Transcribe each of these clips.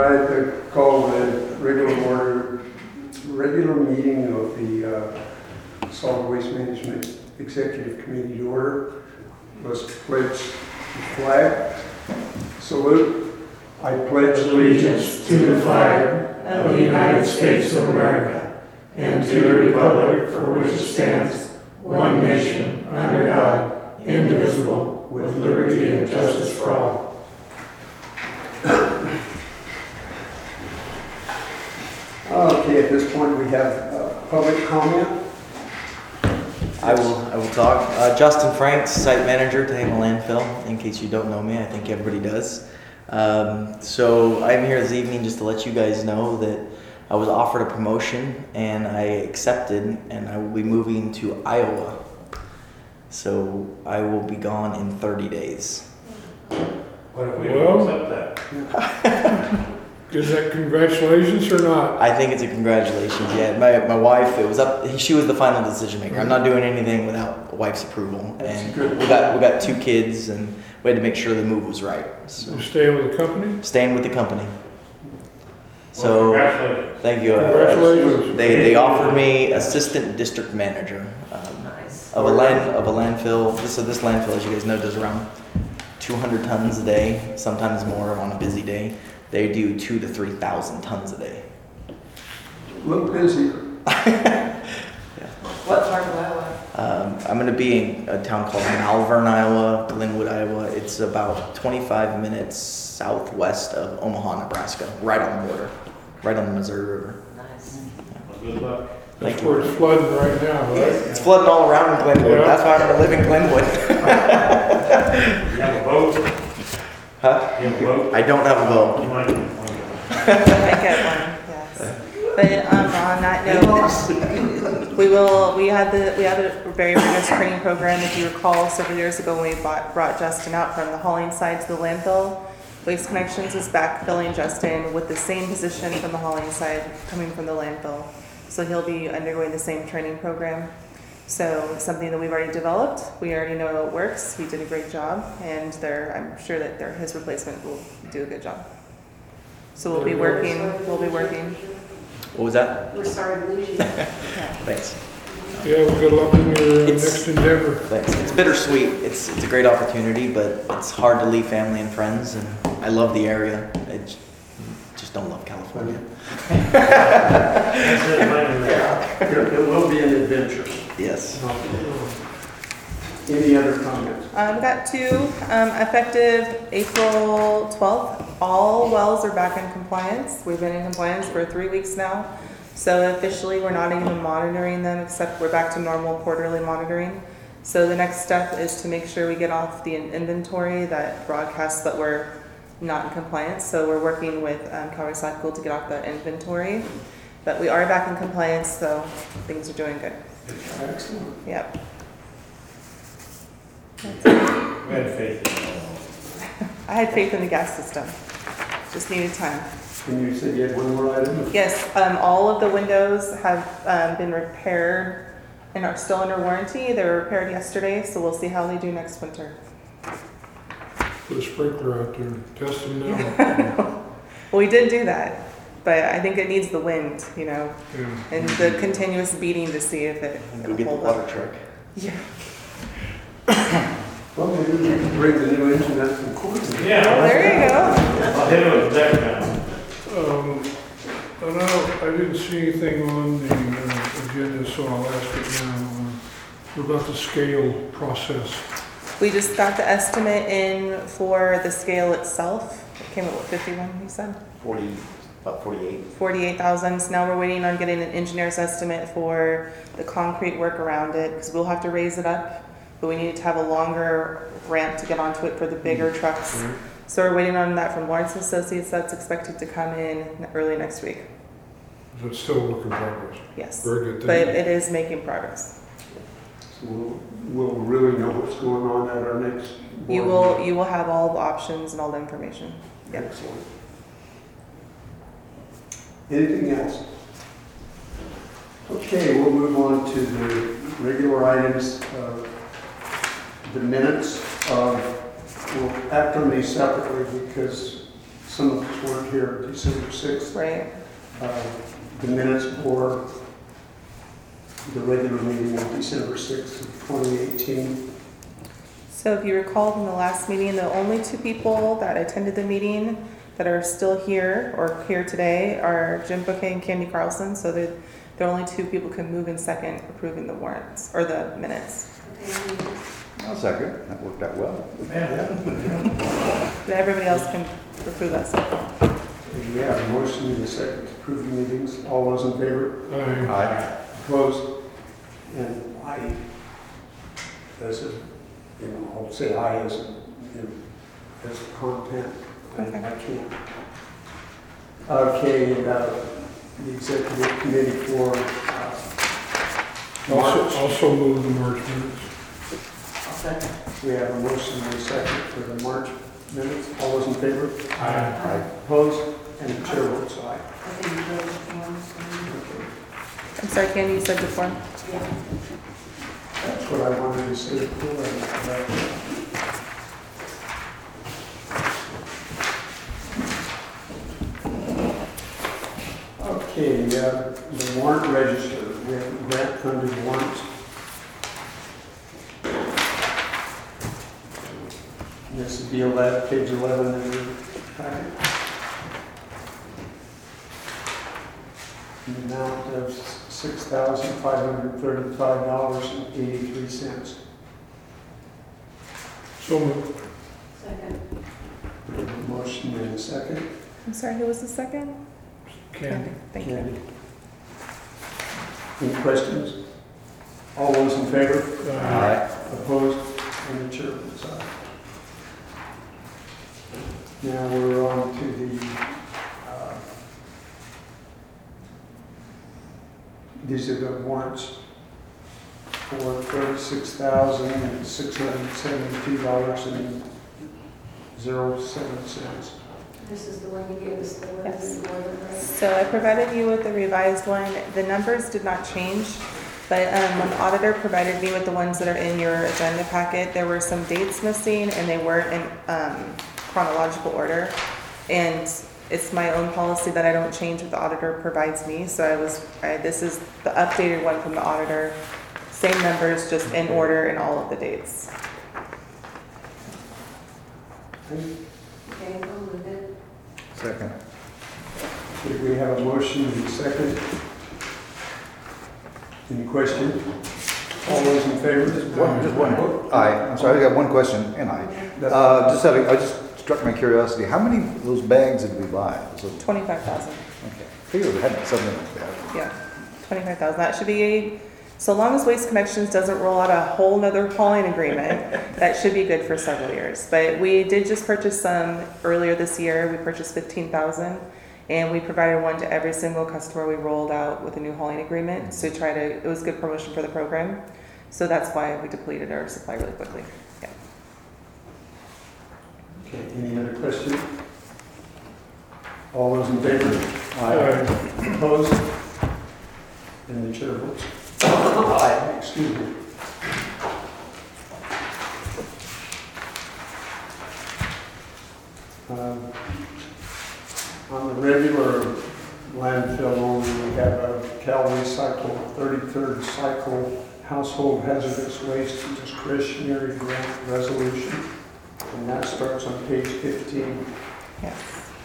I'd like to call the regular meeting of the Solid Waste Management Executive Committee to order. Let's pledge the flag. Salute. I pledge allegiance to the flag of the United States of America and to the republic for which it stands, one nation, under God, indivisible, with liberty and justice for all. Okay, at this point we have public comment. I will talk. Justin Franks, site manager to Table Landfill. In case you don't know me, I think everybody does. So I'm here this evening just to let you guys know that I was offered a promotion and I accepted, and I will be moving to Iowa. So I will be gone in 30 days. What if we don't accept that? Is that congratulations or not? I think it's a congratulations. Yeah, my wife. It was up. She was the final decision maker. I'm not doing anything without wife's approval. And we got 2 kids, and we had to make sure the move was right. So You staying with the company? staying with the company. So thank you. Congratulations. They offered me assistant district manager of a landfill. This landfill, as you guys know, does around 200 tons a day, sometimes more on a busy day. They do 2,000 to 3,000 tons a day. Look busy. What part of Iowa? I'm going to be in a town called Malvern, Iowa, Glenwood, Iowa. It's about 25 minutes southwest of Omaha, Nebraska, right on the border, right on the Missouri River. Nice. Good luck. Thank That's you. where it's flooding right now, right? It's flooding all around in Glenwood. Yeah. That's why I'm going to live in Glenwood. You have a boat? Huh? You have a boat? I don't have a boat. You might. I get one, yes. But on that note, we had a very rigorous training program. If you recall, several years ago when we brought Justin out from the hauling side to the landfill, Waste Connections is backfilling Justin with the same position from the hauling side coming from the landfill. So he'll be undergoing the same training program. So it's something that we've already developed. We already know it works. He did a great job, and I'm sure that his replacement will do a good job. So we'll be working. What was that? We're sorry to lose you. Thanks. Yeah, well, good luck in your It's- next endeavor. Thanks. It's bittersweet. It's a great opportunity, but it's hard to leave family and friends, and I love the area. I just don't love California. It will be an adventure. Yes. Any other comments? We've got 2 effective April 12th. All wells are back in compliance. We've been in compliance for 3 weeks now. So officially, we're not even monitoring them, except we're back to normal quarterly monitoring. So the next step is to make sure we get off the inventory that broadcasts that we're not in compliance. So we're working with Calvary Cycle to get off the inventory. But we are back in compliance, so things are doing good. Excellent. Yep. We had faith in I had faith in the gas system. Just needed time. And you said you had one more item? Yes, all of the windows have been repaired and are still under warranty. They were repaired yesterday, so we'll see how they do next winter. Put a sprinkler out there, test them now. Well, we did do that, but I think it needs the wind, Yeah. and the continuous beating to see if it Go get the hold water up. truck. Yeah. Well, maybe we can bring the new engine up from Corbin. Yeah. There you go. I'll hit it with the deck now. I didn't see anything on the agenda, so I'll ask it now. What about the scale process? We just got the estimate in for the scale itself. It came at what, 51, you said? About 48. 48,000. So now we're waiting on getting an engineer's estimate for the concrete work around it, because we'll have to raise it up, but we need to have a longer ramp to get onto it for the bigger trucks. So we're waiting on that from Lawrence Associates. That's expected to come in early next week. So it's still a work in progress. Yes. Very good. But Thank you. it is making progress. So we'll really know what's going on at our next You board will have all the options and all the information. meeting. Yep. Excellent. Anything else? Okay, we'll move on to the regular items. The minutes of, we'll act on these separately because some of us weren't here December 6th. Right. The minutes for the regular meeting of December 6th of 2018. So if you recall from the last meeting, the only two people that attended the meeting that are still here or here today are Jim Bouquet and Candy Carlson. So the only two people can move in second approving the warrants or the minutes. I'll second. That worked out well. But everybody else can approve that stuff. We have a motion and a second to approve the meetings. All those in favor? Aye. Aye. Opposed? And I, as a, I'll say I as a, as a content. I can't. Okay, the executive committee for March. Also move the March minutes. We have a motion and a second for the March minutes. All those in favor? Aye. Opposed? And the chair votes aye. I'm sorry, Candy, you said the form? That's what I wanted to say before. Okay, the warrant register. We have grant funded warrants. This would be page 11 in your packet. The amount of $6,535.83. So moved. We have a motion and a second. I'm sorry, who was the second? Candy. Thank you. Candy. Any questions? All those in favor? Aye. Opposed? And the chair votes aye. Now we're on to the, these are the warrants for $36,672.07. This is the one you gave us, the one Yes. in the order, right? So I provided you with the revised one. The numbers did not change, but when the auditor provided me with the ones that are in your agenda packet, there were some dates missing and they weren't in chronological order. And it's my own policy that I don't change what the auditor provides me. So this is the updated one from the auditor. Same numbers, just in order and all of the dates. Okay, I'll move it. Second. Okay, we have a motion and a second. Any question? All those in favor? Just one. Aye. I'm sorry, I got one question, and I. I just struck my curiosity. How many of those bags did we buy? So, 25,000. okay. I figured we had something like that. Yeah, 25,000. That should be, so long as Waste Connections doesn't roll out a whole nother hauling agreement, that should be good for several years. But we did just purchase some earlier this year. We purchased 15,000 and we provided one to every single customer we rolled out with a new hauling agreement. So it was good promotion for the program. So that's why we depleted our supply really quickly. Yeah. Okay, any other question? All those in favor? Aye. Opposed? And the chair votes aye. Excuse me. On the regular landfill only, we have a Cal Recycle 33rd Cycle Household Hazardous Waste Discretionary Grant Resolution. And that starts on page 15. Yes.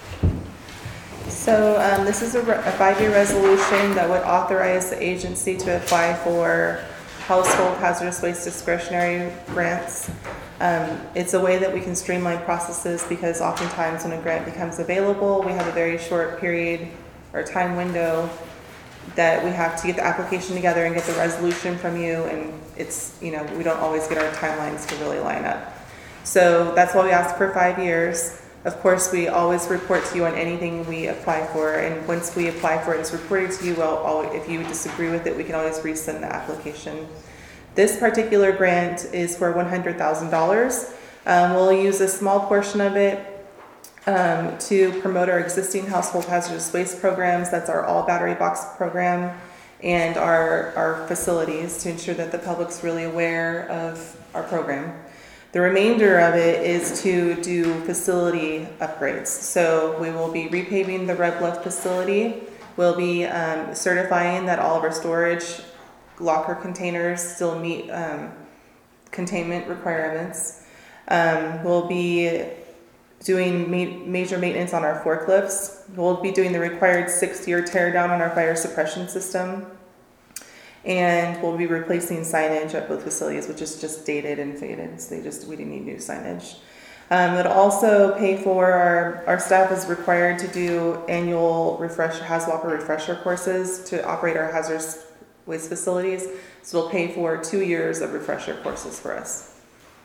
So this is a 5-year resolution that would authorize the agency to apply for household hazardous waste discretionary grants. It's a way that we can streamline processes because oftentimes when a grant becomes available, we have a very short period or time window that we have to get the application together and get the resolution from you, and it's, we don't always get our timelines to really line up. So that's why we ask for 5 years. Of course, we always report to you on anything we apply for, and once we apply for it, it's reported to you. If you disagree with it, we can always resend the application. This particular grant is for $100,000. We'll use a small portion of it to promote our existing household hazardous waste programs. That's our all battery box program and our facilities to ensure that the public's really aware of our program. The remainder of it is to do facility upgrades. So we will be repaving the Red Bluff facility. We'll be certifying that all of our storage locker containers still meet containment requirements. We'll be doing major maintenance on our forklifts. We'll be doing the required 6-year tear down on our fire suppression system. And we'll be replacing signage at both facilities, which is just dated and faded. So we didn't need new signage. It'll also pay for our staff is required to do annual HAZWalker refresher courses to operate our hazardous waste facilities. So it'll pay for 2 years of refresher courses for us.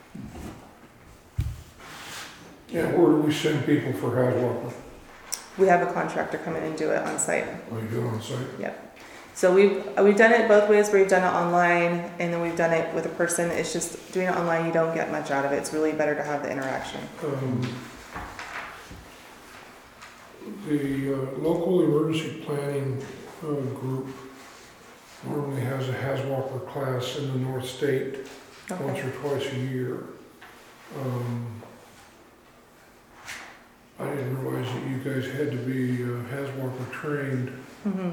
Yeah, where do we send people for HAZWalker? We have a contractor come in and do it on site. Oh, you do it on site? Yep. So we've done it both ways. We've done it online, and then we've done it with a person. It's just doing it online, you don't get much out of it. It's really better to have the interaction. The local emergency planning group normally has a HAZWalker class in the North State once or twice a year. I didn't realize that you guys had to be HAZWalker trained. Mm-hmm.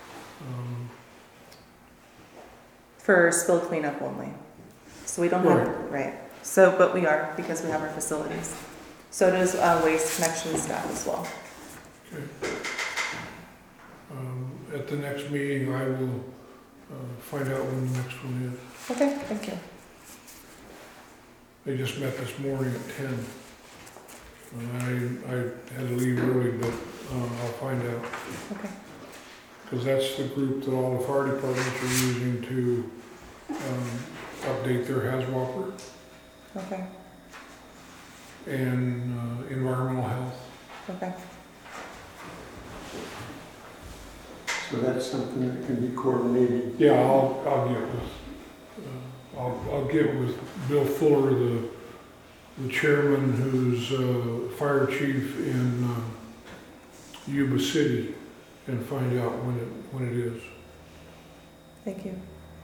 For spill cleanup only. So we don't have, right. So, but we are, because we have our facilities. So does Waste Connection staff as well. Okay. At the next meeting, I will find out when the next one is. Okay, thank you. They just met this morning at 10. I had to leave early, but I'll find out. Okay. Because that's the group that all the fire departments are using to update their HAZWalker Okay. and environmental health. Okay. So that's something that can be coordinated. Yeah, I'll get with Bill Fuller, the chairman, who's fire chief in Yuba City, and find out when it is. Thank you.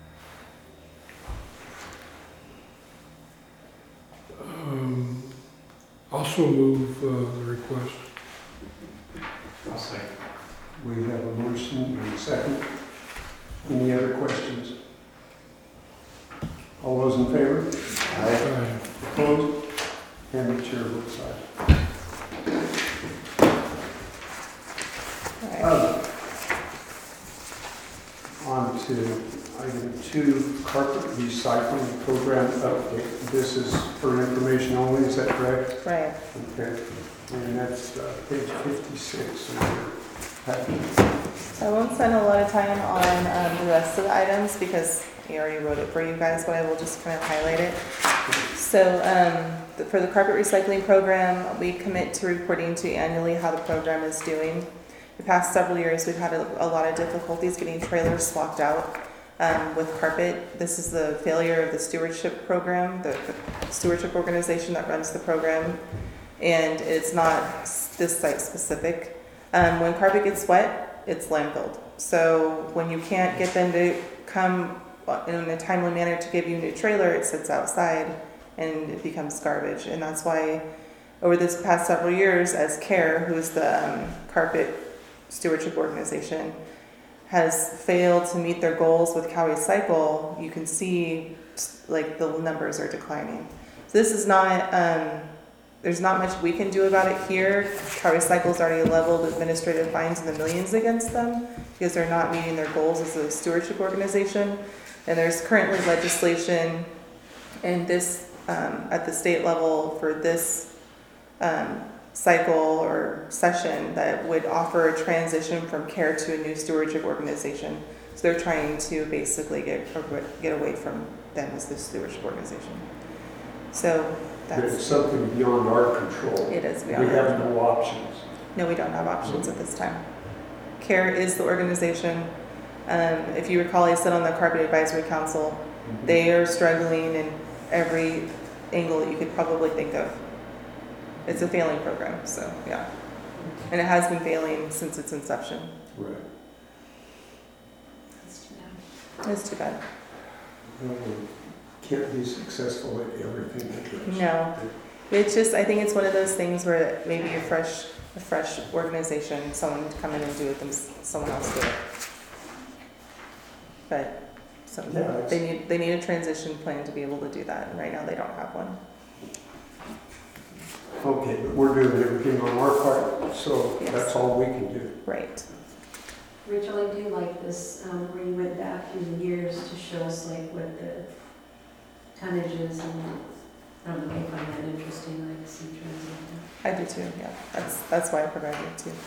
Also move the request. I'll say. We have a motion and a second. Any other questions? All those in favor? Aye. Opposed? And the chair votes aye. All right. On to item 2, carpet recycling program update. This is for information only, is that correct? Right. Okay. And that's page 56 of your packet. I won't spend a lot of time on the rest of the items because he already wrote it for you guys, but I will just kind of highlight it. So for the carpet recycling program, we commit to reporting to you annually how the program is doing. The past several years, we've had a lot of difficulties getting trailers swapped out with carpet. This is the failure of the stewardship program, the stewardship organization that runs the program, and it's not this site specific. When carpet gets wet, it's landfilled. So when you can't get them to come in a timely manner to give you a new trailer, it sits outside and it becomes garbage. And that's why over this past several years, as CARE, who's the carpet stewardship organization, has failed to meet their goals with Cow Recycle, you can see like the numbers are declining. So this is not, there's not much we can do about it here. Cow Recycle's already leveled administrative fines in the millions against them because they're not meeting their goals as a stewardship organization. And there's currently legislation in this, at the state level for this cycle or session that would offer a transition from CARE to a new stewardship organization. So they're trying to basically get away from them as the stewardship organization. So But it's that's, something beyond our control. it is We beyond. have no options. No, we don't have options at this time. CARE is the organization. If you recall, I sit on the Carpet Advisory Council. They are struggling in every angle that you could probably think of. It's a failing program, so yeah. And it has been failing since its inception. Right. That's too bad. It's too bad. can't be successful at everything that goes. No. It's just, I think it's one of those things where maybe a fresh organization, someone to come in and do it, someone else do it. But Yeah, it's- they need a transition plan to be able to do that, and right now they don't have one. Okay, but we're doing everything on our part, so Yes. that's all we can do. Right. Rachel, I do like this, where you went back through the years to show us like what the tonnage is, and I don't know if you find that interesting, like see trends like that. I do too, yeah. That's why I provided it too.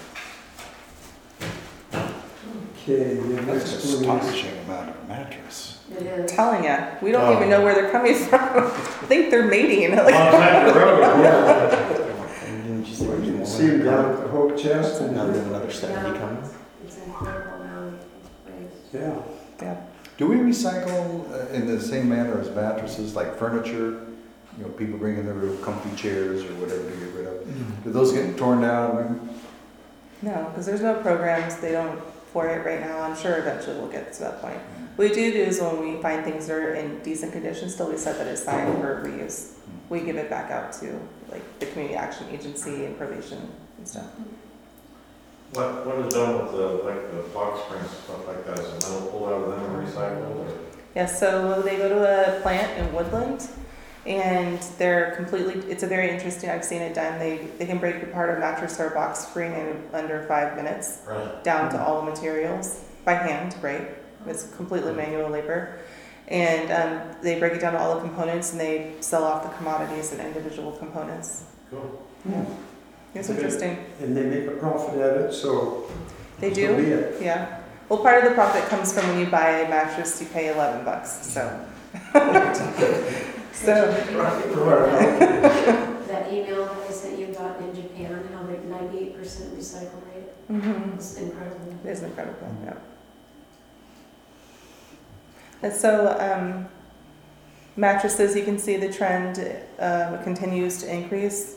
Okay, the That's an next one is, astonishing amount of mattress. It is. Telling you, we don't Oh. even know where they're coming from. I think they're mating. Like, yeah, Didn't you say you can see them down at the Hope Chest Now and, there's another 70 coming. It's incredible now. Right. yeah. Do we recycle in the same manner as mattresses, like furniture? You know, people bring in their real comfy chairs or whatever to get rid of. Do those get torn down? no, because there's no programs. They don't for it right now. I'm sure eventually we'll get to that point. What we do is when we find things that are in decent condition still, we set that aside for reuse. We give it back out to like the Community Action Agency and probation and stuff. What is done with the, like the box springs, stuff like that, is the metal pulled out of them and recycled, or? Yes, so they go to a plant in Woodland, and they're completely, it's a very interesting, I've seen it done. They can break apart a mattress or a box spring in under 5 minutes, Right. down to all the materials, by hand, right? It's completely manual labor. And they break it down to all the components, and they sell off the commodities and individual components. Cool. It's interesting. And they make a profit at it, so. They so do? be it. Yeah. Well, part of the profit comes from when you buy a mattress, you pay $11, so. So, That email that I sent you about in Japan, how they're 98% recycle rate, mhm. it's incredible. It is incredible, yeah. And so, mattresses, you can see the trend continues to increase.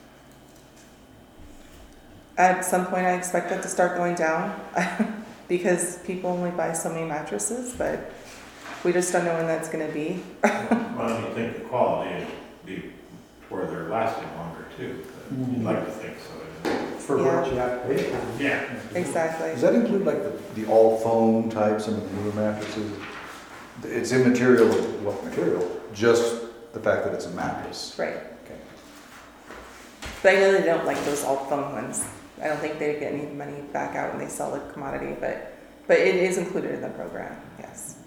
At some point, I expect that to start going down because people only buy so many mattresses, but we just don't know when that's going to be. Well, you think the quality would be where they're lasting longer too, you'd like to think so. For what you have to pay for. Yeah. Exactly. Does that include like the all foam type, some of the newer mattresses? It's immaterial, what material? Just the fact that it's a mattress. Right. Okay. But I know they don't like those all foam ones. I don't think they get any money back out when they sell the commodity, but it is included in the program, yes.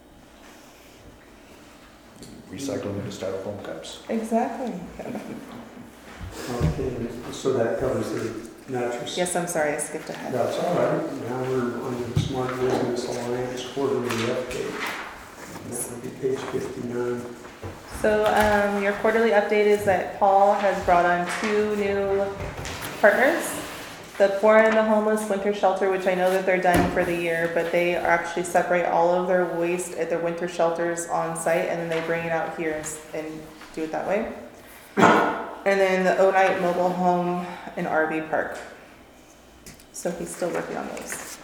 Recycling into styrofoam cups. Exactly. Okay, so that covers the mattress. Yes, I'm sorry, I skipped ahead. That's all right. Now we're on the Smart Business Alliance quarterly update. And that would be page 59. So your quarterly update is that Paul has brought on 2 new partners. The Poor and the Homeless Winter Shelter, which I know that they're done for the year, but they actually separate all of their waste at their winter shelters on site, and then they bring it out here and do it that way. And then the O-Night Mobile Home and RV Park. So he's still working on those.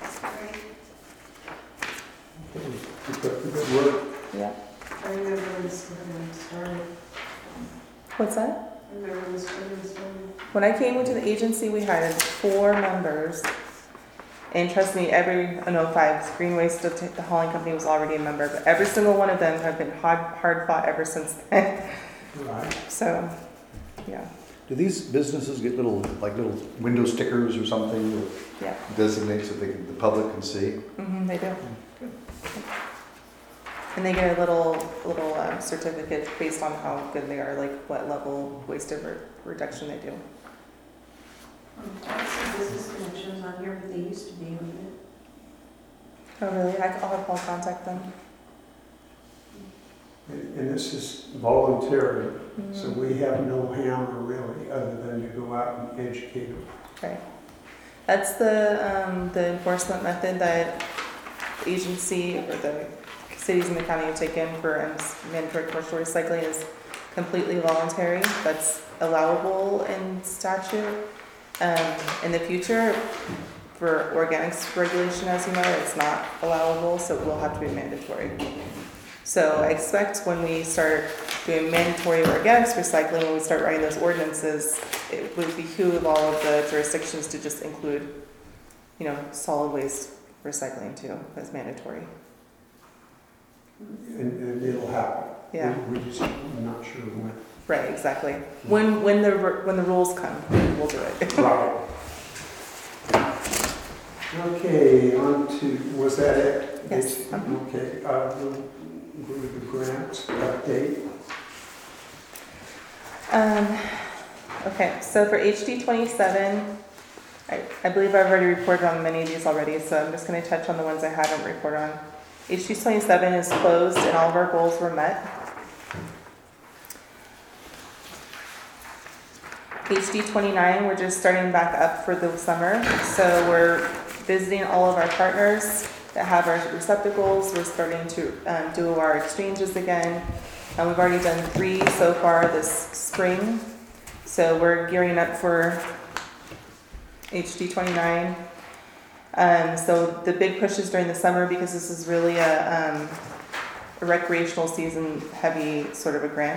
Okay, keep up the good work. Yeah. I remember when this program started. What's that? I remember when this program started. When I came into the agency, we had 4 members. And trust me, 5, Green Waste, the hauling company was already a member, but every single one of them have been hard fought ever since then. Right. So, yeah, Do these businesses get little window stickers or something that yeah, designates that the public can see? they do. And they get a little certificate based on how good they are, like what level waste reduction they do. Some business connections on here, but they used to be on it. Oh, really? I'll have Paul contact them. And this is voluntary, so Mhm. we have no hammer really, other than to go out and educate them. Right. That's the enforcement method that the agency or the cities in the county have taken for mandatory commercial recycling is completely voluntary. That's allowable in statute. In the future, for organics regulation, as you know, it's not allowable, so it will have to be mandatory. So I expect when we start doing mandatory organics recycling, when we start writing those ordinances, it would behoove all of the jurisdictions to just include, solid waste recycling too as mandatory. And it'll happen. Yeah. We just, I'm not sure when. Right, exactly. When the rules come, we'll do it. Right. Okay, on to, was that it? Yes. Okay, we'll go to the grants update. Okay, so for HD 27, I believe I've already reported on many of these already, so I'm just going to touch on the ones I haven't reported on. HD 27 is closed and all of our goals were met. HD 29, we're just starting back up for the summer, so we're visiting all of our partners that have our receptacles. We're starting to do our exchanges again. And we've already done 3 so far this spring. So we're gearing up for HD 29. So the big push is during the summer because this is really a recreational season heavy sort of a grant.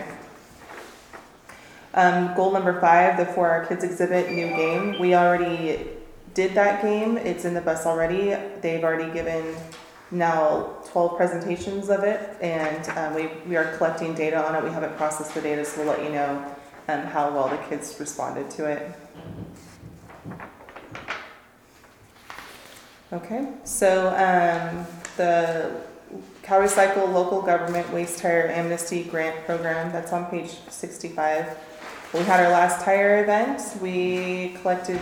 Goal number 5, the For Our Kids exhibit, new game. We already did that game. It's in the bus already. They've already given now 12 presentations of it, and we are collecting data on it. We haven't processed the data, so we'll let you know how well the kids responded to it. Okay, so the CalRecycle Local Government Waste Tire Amnesty Grant Program, that's on page 65. We had our last tire event. We collected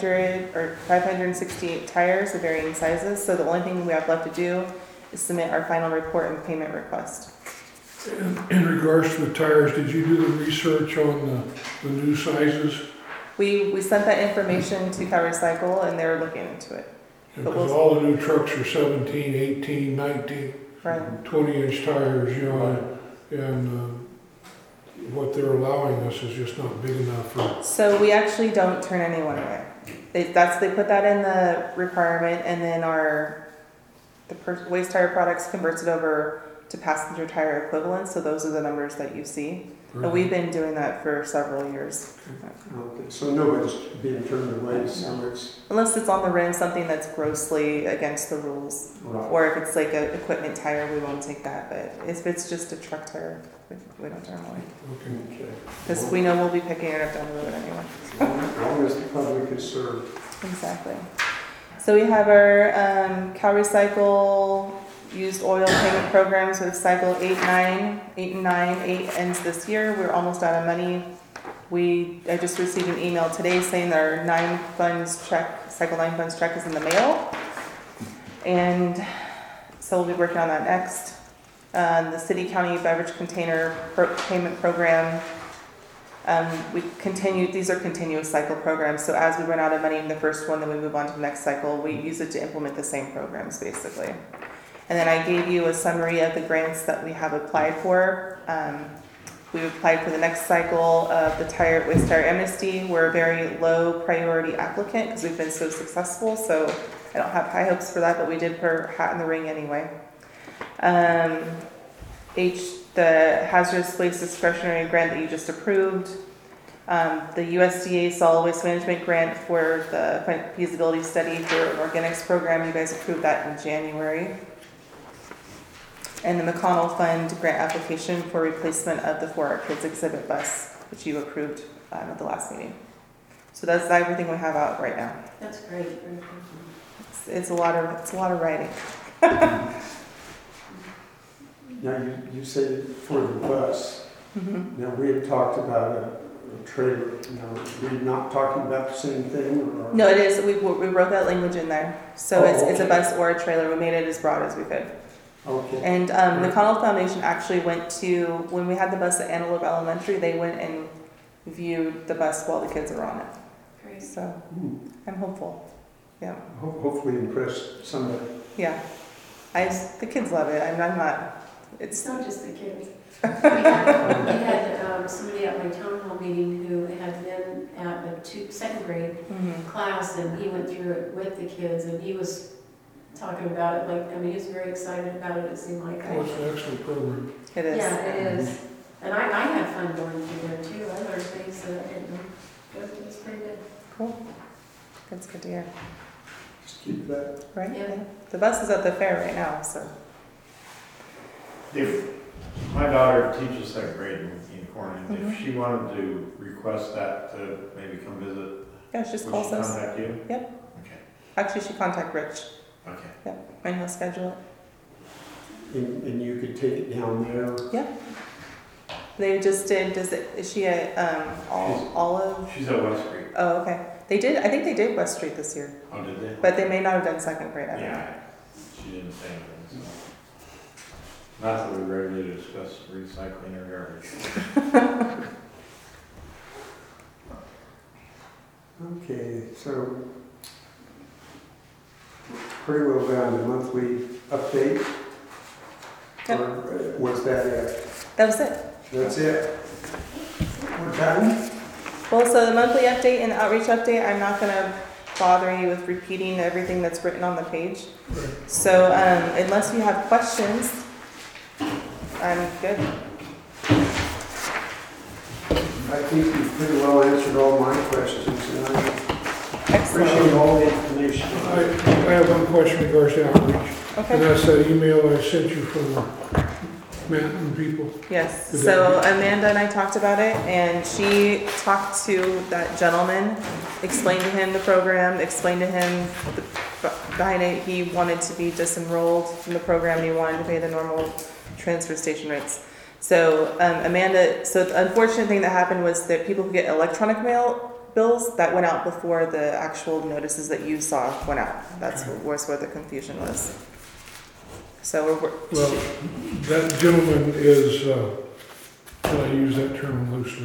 568 tires of varying sizes. So the only thing we have left to do is submit our final report and payment request. In regards to the tires, did you do the research on the new sizes? We sent that information to CalRecycle and they're looking into it. Because all the new trucks are 17, 18, 19, Right. 20-inch tires, and what they're allowing us is just not big enough for. So we actually don't turn anyone away. They put that in the requirement, and then Waste Tire Products converts it over to passenger tire equivalents. So those are the numbers that you see. But we've been doing that for several years. Okay, so nobody's being turned away, so it's. Unless it's on the rim, something that's grossly against the rules. Right. Or if it's like an equipment tire, we won't take that. But if it's just a truck tire, we don't turn them away. Okay. Because we know we'll be picking it up down the road anyway. As long as the public is served. Exactly. So we have our CalRecycle used oil payment programs with cycle 8 and 9. 8 ends this year. We're almost out of money. I just received an email today saying that our cycle 9 funds check is in the mail. And so we'll be working on that next. The City County Beverage Container Payment Program. These are continuous cycle programs. So as we run out of money in the first one, then we move on to the next cycle. We use it to implement the same programs basically. And then I gave you a summary of the grants that we have applied for. We applied for the next cycle of the Waste Tire Amnesty. We're a very low priority applicant because we've been so successful. So I don't have high hopes for that, but we did put our hat in the ring anyway. The Hazardous Waste Discretionary Grant that you just approved. The USDA Solid Waste Management Grant for the feasibility study for an organics program. You guys approved that in January. And the McConnell Fund grant application for replacement of the For Our Kids exhibit bus, which you approved at the last meeting. So that's everything we have out right now. That's great. It's a lot of writing. Now, you said for the bus. Mm-hmm. Now, we had talked about a trailer. Now, we're not talking about the same thing? Or? No, it is. We wrote that language in there. So it's a bus or a trailer. We made it as broad as we could. Okay. And the McConnell Foundation actually went to, when we had the bus at Antelope Elementary, they went and viewed the bus while the kids were on it. Great. So I'm hopeful. Yeah. Hopefully impress somebody. Yeah. The kids love it. I'm not. It's not just the kids. We had somebody at my town hall meeting who had been at a second grade class, and he went through it with the kids, and he was talking about it, like, I mean, he's very excited about it, it seemed like. Oh, it's an excellent program. It is. Yeah, it is. And I had fun going through there too. I learned things that I didn't know. It was pretty good. Cool. That's good to hear. Just keep that. Right? Yeah. The bus is at the fair right now, so. If my daughter teaches second grade in Corning, Mhm. if she wanted to request that to maybe come visit, Yeah, she just would calls she us. contact you? Yep. Okay, Actually, she contact Rich, okay. and he'll schedule it. And you could take it down there. They just did, is she at, Olive? She's at West Street. Oh, okay. They did, I think they did West Street this year, Oh, did they? but they may not have done second grade, I don't know. Yeah, she didn't say anything, so. Not that we're ready to discuss recycling or garbage. Okay, so pretty well down to monthly update. Yep. Or was that it? That was it. That's it? We're done? Well, so the monthly update and outreach update, I'm not gonna bother you with repeating everything that's written on the page. So, unless you have questions, I'm good. I think you pretty well answered all my questions, and I appreciate Excellent. all the information. I have one question in regards to outreach, and Okay, that's that email I sent you from the Manton people. yes. So Amanda and I talked about it, and she talked to that gentleman, explained to him the program, explained to him behind it, he wanted to be disenrolled from the program, and he wanted to pay the normal transfer station rates. So Amanda, so the unfortunate thing that happened was that people could get electronic mail bills that went out before the actual notices that you saw went out. That's was where the confusion was. So we're, Well, that gentleman is, and I use that term loosely,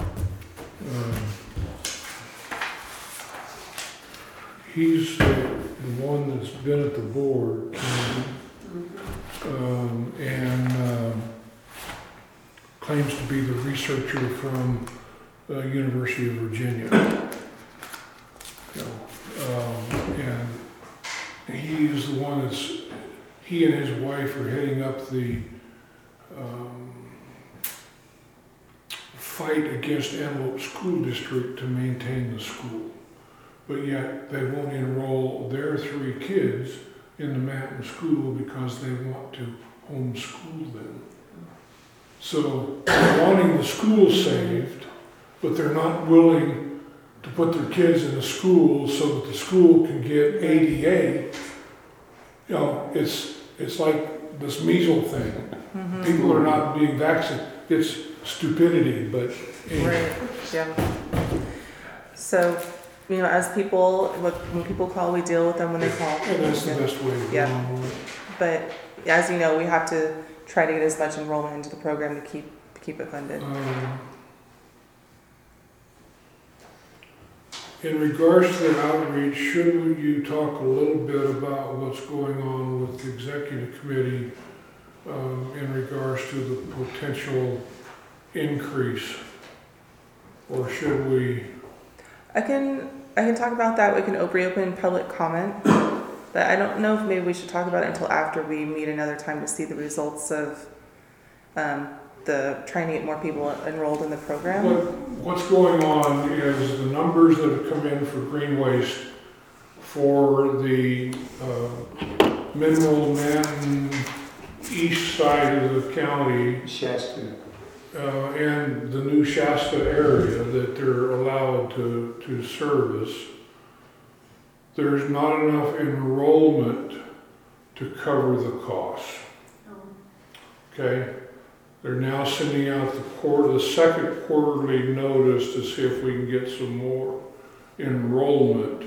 he's the one that's been at the board, and claims to be the researcher from University of Virginia. And he's the one that's, he and his wife are heading up the fight against Antelope School District to maintain the school. But yet they won't enroll their 3 kids in the Manton school because they want to homeschool them. So they're wanting the school saved, but they're not willing to put their kids in the school so that the school can get ADA. You know, it's like this measles thing. People are not being vaccinated. It's stupidity, but anyway. right, yeah. So, you know, as people, when people call, we deal with them when they call. And that's the best way to go Yeah. along with it. But as you know, we have to try to get as much enrollment into the program to keep it funded. In regards to the outreach, should you talk a little bit about what's going on with the executive committee in regards to the potential increase? Or should we? I can talk about that. We can reopen public comment, but I don't know if maybe we should talk about it until after we meet another time to see the results of the trying to get more people enrolled in the program. What's going on is the numbers that have come in for green waste for the Mineral Manton east side of the county Shasta. and the new Shasta area that they're allowed to service, there's not enough enrollment to cover the cost. Okay? They're now sending out the second quarterly notice to see if we can get some more enrollment.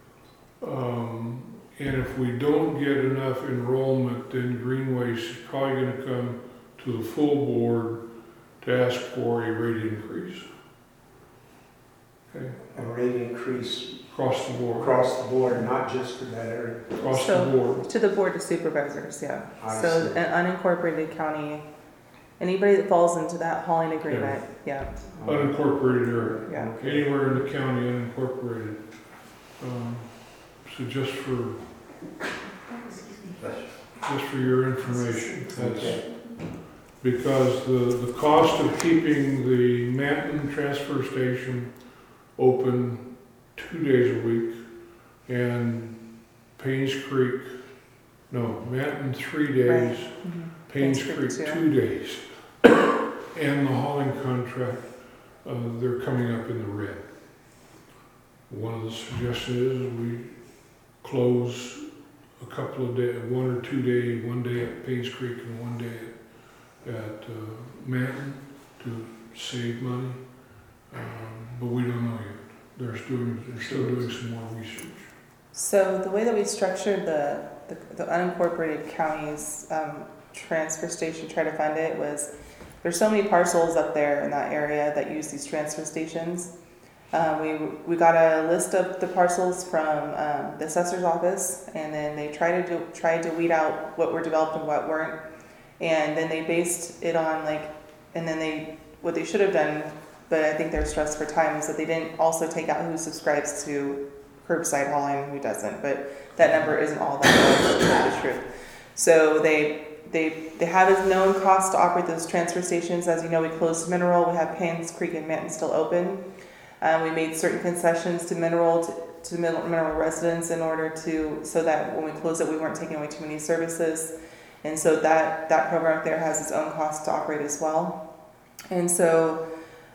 And if we don't get enough enrollment, then Green Waste is probably going to come to the full board to ask for a rate increase. Okay, A rate increase across the board. across the board, not just for that area. Across So- the board. To the board of supervisors, yeah. I So see. an unincorporated county, anybody that falls into that hauling agreement, yeah, Unincorporated area. yeah. Anywhere in the county unincorporated. So just for just for your information. That's because the cost of keeping the Manton transfer station open 2 days a week and Paynes Creek, no, Manton 3 days, Paynes Creek 2 days, and the hauling contract, they're coming up in the red. One of the suggestions is we close a couple of days, 1 or 2 days, 1 day at Paynes Creek and 1 day at Manton to save money, but we don't know yet. They're still doing some more research. So the way that we structured the unincorporated counties transfer station, try to fund it, was there's so many parcels up there in that area that use these transfer stations. We got a list of the parcels from the assessor's office, and then they tried to weed out what were developed and what weren't, and then they based it on what they should have done, but I think they're stressed for time, is that they didn't also take out who subscribes to curbside hauling, who doesn't, but that number isn't all that much, to tell the truth. So they have a known cost to operate those transfer stations. As you know, we closed Mineral. We have Paynes Creek and Manton still open. We made certain concessions to Mineral residents in order so that when we closed it, we weren't taking away too many services. And so that program up there has its own cost to operate as well. And so,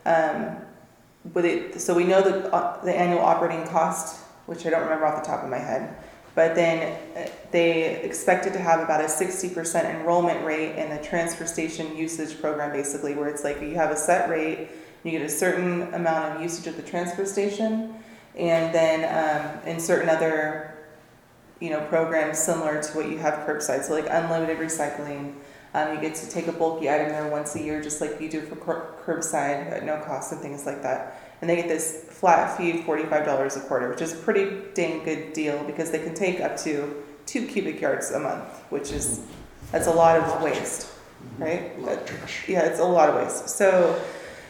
so we know the annual operating cost, which I don't remember off the top of my head. But then they expected to have about a 60% enrollment rate in the transfer station usage program, basically, where it's like you have a set rate, you get a certain amount of usage of the transfer station, and then in certain other, programs similar to what you have curbside, so like unlimited recycling. You get to take a bulky item there once a year, just like you do for curbside at no cost and things like that. And they get this flat fee, $45 a quarter, which is a pretty dang good deal because they can take up to 2 cubic yards a month, that's a lot of waste, right? Yeah, it's a lot of waste. So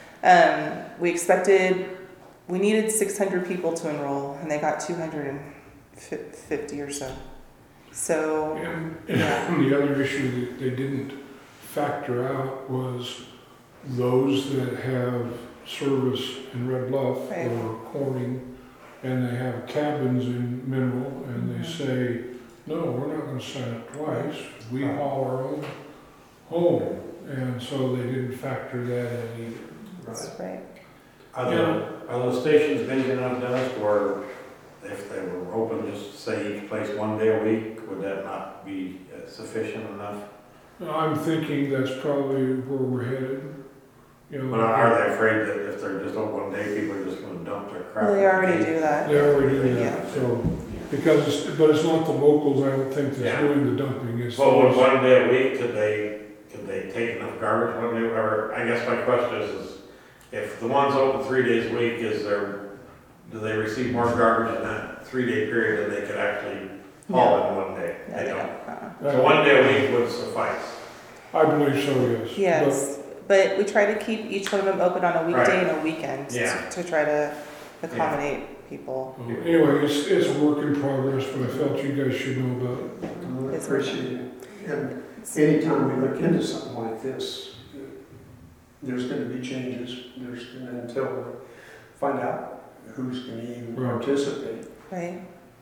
we needed 600 people to enroll, and they got 250 or so. So, and the other issue that they didn't factor out was those that have service in Red Bluff or Corning, and they have cabins in Mineral, and they say, no, we're not going to sign up twice. We haul our own home, and so they didn't factor that in either. that's right. Are those stations big enough, Dennis, or if they were open, just say each place 1 day a week, would that not be sufficient enough? I'm thinking that's probably where we're headed. But are they afraid that if they're just open 1 day, people are just going to dump their crap? Well, they already do that. They already do that, Yeah. so, but it's not the locals, I don't think, that's doing the dumping. It's Well, would 1 day a week, could they take enough garbage 1 day, or, I guess my question is if the one's open 3 days a week, do they receive more garbage in that 3 day period than they could actually haul in 1 day? No, They they don't. don't. So 1 day a week would suffice. I believe so, yes. Yes, but we try to keep each one of them open on a weekday and a weekend Yeah. to try to accommodate people. But anyway, it's a work in progress, but I felt you guys should know about it. I appreciate it. And anytime we look into something like this, there's going to be changes. Until we find out who's going to even participate. Right.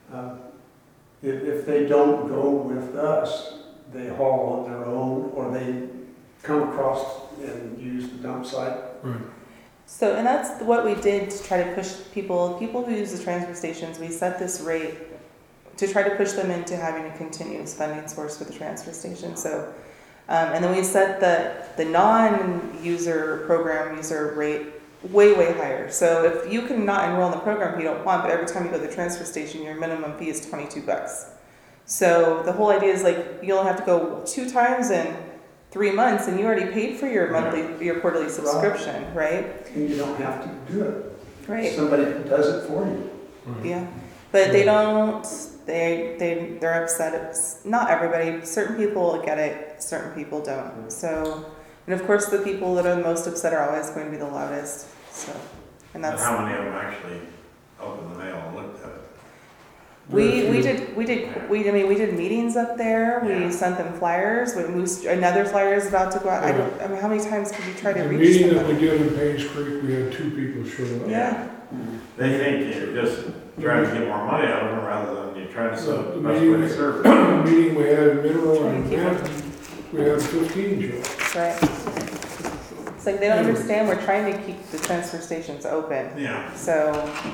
If they don't go with us, they haul on their own, or they come across and use the dump site. Right. So, and that's what we did to try to push people who use the transfer stations. We set this rate to try to push them into having a continuous funding source for the transfer station. So, and then we set the non-user program user rate way higher. So if you can not enroll in the program if you don't want, but every time you go to the transfer station, your minimum fee is $22. So the whole idea is like you only have to go 2 times in 3 months, and you already paid for your your quarterly subscription, right? And you don't have to do it. Right. Somebody does it for you. Yeah, but they don't. They're upset. It's not everybody. Certain people get it. Certain people don't. So, and of course, the people that are the most upset are always going to be the loudest. So, and that's how many of them actually opened the mail and looked at it? We did meetings up there. We Yeah. sent them flyers. Another flyer is about to go out. I mean, how many times could you try to The reach meeting that somebody? we did in Paynes Creek, we had 2 people show up. Yeah. They think you're just trying to get more money out of them rather than you trying to set The the best way to serve. The meeting we had in Mineral Trying and to keep Manton, we had 15 show up. That's right. It's like they don't understand we're trying to keep the transfer stations open. Yeah. So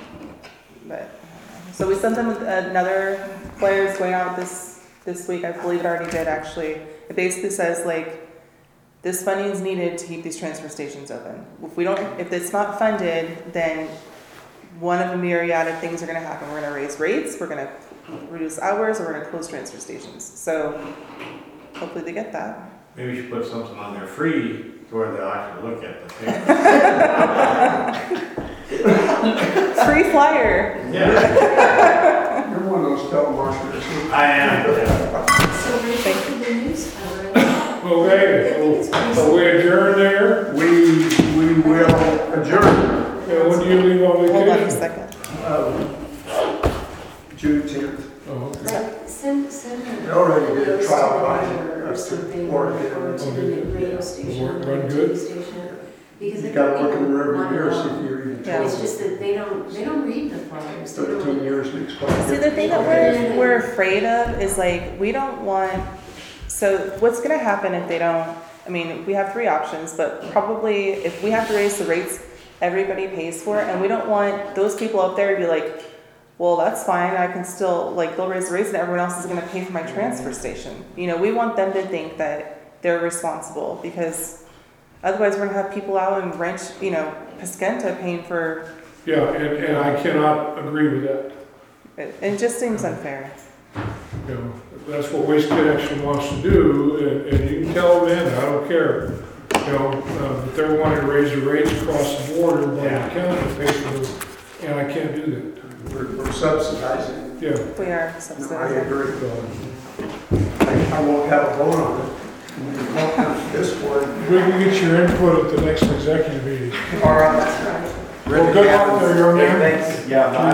we sent them another flyers going out this week. I believe it already did actually. It basically says like this funding is needed to keep these transfer stations open. If it's not funded, then one of a myriad of things are going to happen. We're going to raise rates. We're going to reduce hours. Or we're going to close transfer stations. So hopefully they get that. Maybe you should put something on there free to where they'll actually look at the thing. Free flyer. Yeah, You're one of those telemarketers. I am. Yeah. So Rachel, for the news cover, Okay, so we adjourn there, We will adjourn. and when do you leave on Hold on a vacation? second. June 10th. Oh, okay. send We her. already did a trial run Or up to something, Oregon. or to the radio station. Run or good? TV station. Because You I gotta think look in the people rearview wanna mirror, see know. if you're even Yeah. It's told. just that they don't read the flyers. They 13 don't. years to explain. See, the thing that we're afraid of is like, we don't want, so what's gonna happen if they don't, I mean, we have 3 options, but probably if we have to raise the rates, everybody pays for it, and we don't want those people up there to be like, well, that's fine, I can still, like, they'll raise the rates and everyone else is gonna pay for my transfer station. You know, we want them to think that they're responsible, because otherwise we're gonna have people out in Ranch, Pescenta paying for, Yeah, and I cannot agree with that. it just seems unfair. You know, that's what Waste Connection wants to do, and you can tell them that, I don't care. You know, but they're wanting to raise the rates across the border, but I can't pay for them, and I can't do that. We're subsidizing. Yeah. We are No, I subsidizing. agree. So, I won't have a vote on it. This board. we can get your input at the next executive meeting. All right. That's right. Well, good luck there, young man. Thanks. Yeah.